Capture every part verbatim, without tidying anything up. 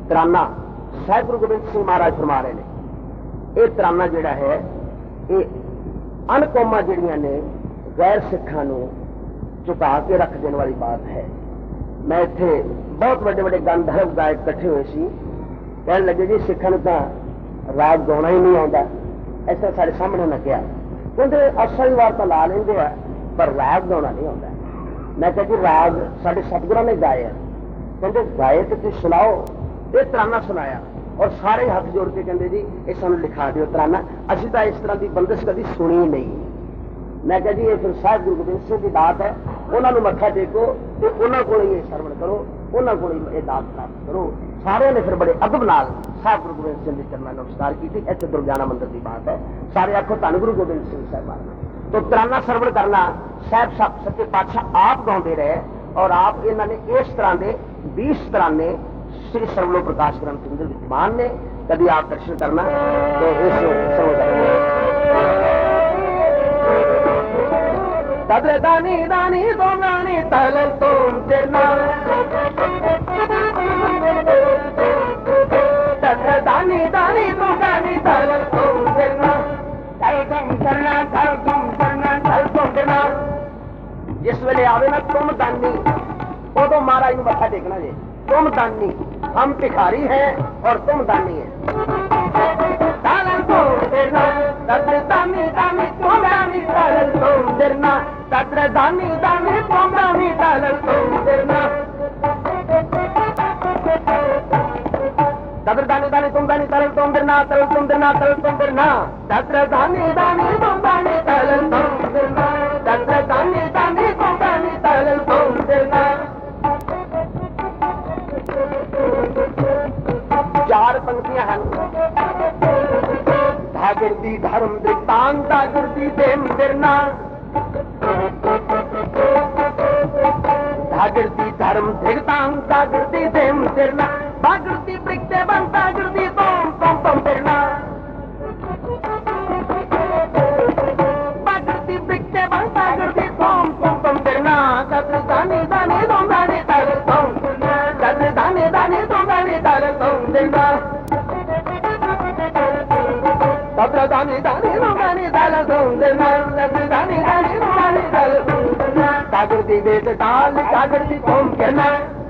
तराना साहिब गुरु गोबिंद सिंह महाराज फरमा रहे हैं, ये तराना जिहड़ा है ये अनकौमां जिहड़ियां ने गैर सिखां नूं झुका के रख देने वाली बात है। मैं इत्थे बहुत बड़े बड़े गंधर्व गायक इकट्ठे हुए सी, कहने लगे जी सिखां नूं तां राग गाउणा ही नहीं आता। ऐसा सारे सामने न कहा, कहते असल वार तो ला लेंगे आ पर राग गाउणा नहीं आता। मैं कहा जी राग साडे सतगुरां ने गाए हैं, कहते गाए तो तुसीं सुनाओ। ये तराना सुनाया और सारे हाथ जोड़ के कहते जी ये सानूं लिखा दिओ तराना, असीं तां इस तरह की बंदिश कभी सुनी ही नहीं। मैं कहा जी ये फिर साहिब गुरु गोबिंद सिंह की दात है, उन्होंने मत्था टेको तो उन्होंने को ये श्रवण करो, उन्होंने को ये दात प्राप्त करो। सारे ने फिर बड़े अदब नाल साहिब गुरु गोबिंद सिंह के चरणों नमस्कार की। इतने दुर्गाना मंदिर की बात है, सारे आखो धन गुरु गोबिंद सिंह साहब। तो तराना श्रवण करना साहब सच्चे पातशाह आप गाते रहे और आप इन्होंने इस तरह के बीस तराने श्री सर्वलो प्रकाश ग्रंथ अंदर विद्यमान ने। कभी आप दर्शन करना तो इस तद्र दानी दानी तो नानी तल तुम तेरना तद्र दानी दानी तो नानी तल तुम तेरना तल तुम करना तल तुम करना तल तुम देना। जिस वेले आवे ना तुम दानी उदो महाराज मत्था टेकना जी। तुम दानी, हम भिखारी हैं और तुम दानी है। तल तुम देना तद्र दानी दानी तुम दानी तल तुम देना तद्र दानी दानी तुम दानी तल तुम देना। तद्र दानी दानी तुम दानी तल तुम देना तल तुम देना तल तुम देना तद्र दानी दानी तुम दानी तल तुम देना तद्र दानी दानी तुम दानी तल तुम देना। चार पंक्तियां हैं। धागुरदी धर्म दृष्टांत धागुरदी देम दिरना धागुरदी धर्म दृष्टांत धागुरदी देम दिरना भागुरदी वृक्षे बन धागुरदी तोम तोम तोम दिरना भागुरदी वृक्षे बन धागुरदी तोम तोम तोम दिरना तद्र दानी दानी तुम दानी तल तुम तद्र दानी दानी तुम दानी तल तुम दिरना तद्र दानी दानी तुम दानी तल तुम दिरना तद्र दानी दानी तुम दानी तल तुम दिरना। जागृति दे ताल जागृति तुम कहना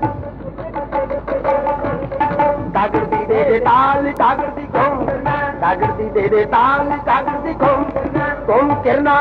जागृति दे ताल जागृति तुम जागृति दे ताल जागृति तुम तुम कहना।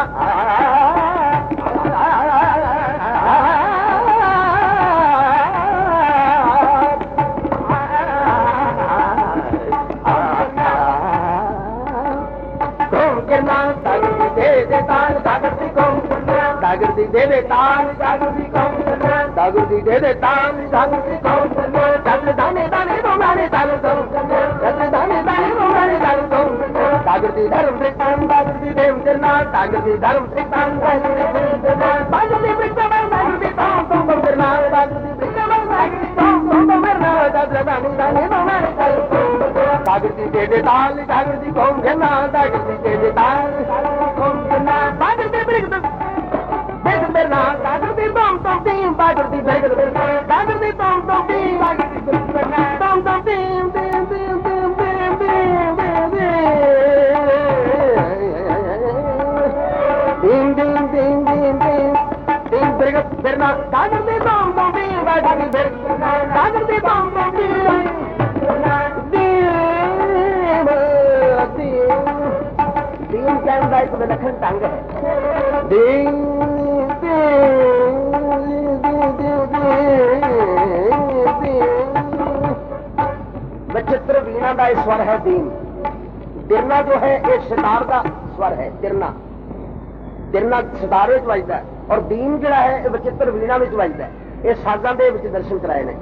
जागृति दे दे ताल जागृति कौन जागृति दे दे ताल जागृति कौन तद्र दाने दाने तुम दाने ताल तुम तद्र दाने दाने तुम दाने ताल तुम जागृति धर्म दृष्टांत जागृति देव दिरना जागृति धर्म दृष्टांत जागृति वृक्षबल जागृति तुम तुम तुम दिरना जागृति वृक्षबल जागृति तुम तुम तुम दिरना तद्र दाने दाने तुम दाने ताल तुम जागृति दे दे ताल जागृति कौन दिरना जागृति दे दे ताल जागृति कौन दिरना जागृति वृक्ष दिरना जागृति तुम तुम तीन जागृति जागृति जागृति तुम तुम तीन जागृति तुम तुम तीन तीन तीन तीन तीन तीन तीन तीन तीन तीन तीन वृक्ष दिरना जागृति तुम तुम तीन जागृति जागृति तुम तुम तीन दीन के अंदर एक विलक्षण ढंग है। दीन विचित्र वीणा का स्वर है दीन। दिरना जो है ये सितार का स्वर है। दिरना दिरना सितार में बजता है और दीन जोड़ा है ये विचित्र वीणा में बजता है। ये साजां दे विच दर्शन कराए ने।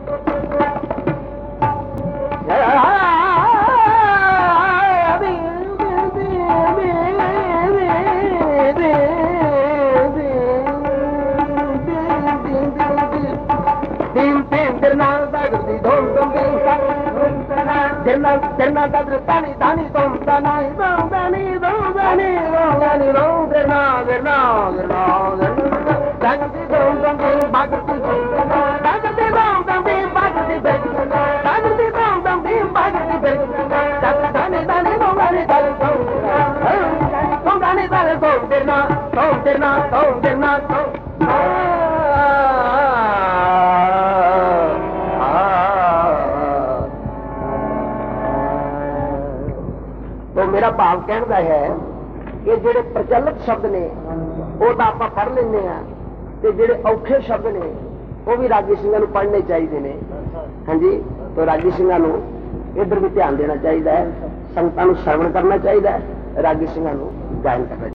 दिरना तद्र दानी दानी तुम दानी तुम दानी तुम दानी तुम दानी तुम दिरना दिरना दिरना जागृति तुम तुम भागृति तुम जागृति तुम तुम भागृति जागृति ਦਿਨਾਂ ਤੋਂ ਦਿਨਾਂ ਤੋਂ तो मेरा भाव कहना है कि जेडे प्रचलित शब्द ने वो तो आप पढ़ लेने ते जेडे औखे शब्द ने वो भी रागी सिंह पढ़ने चाहिए ने। हाँ जी, तो रागी सिंह इधर भी ध्यान देना चाहिए है, संगतां नूं श्रवण करना चाहिए, रागी सिंह गायन करना चाहिए।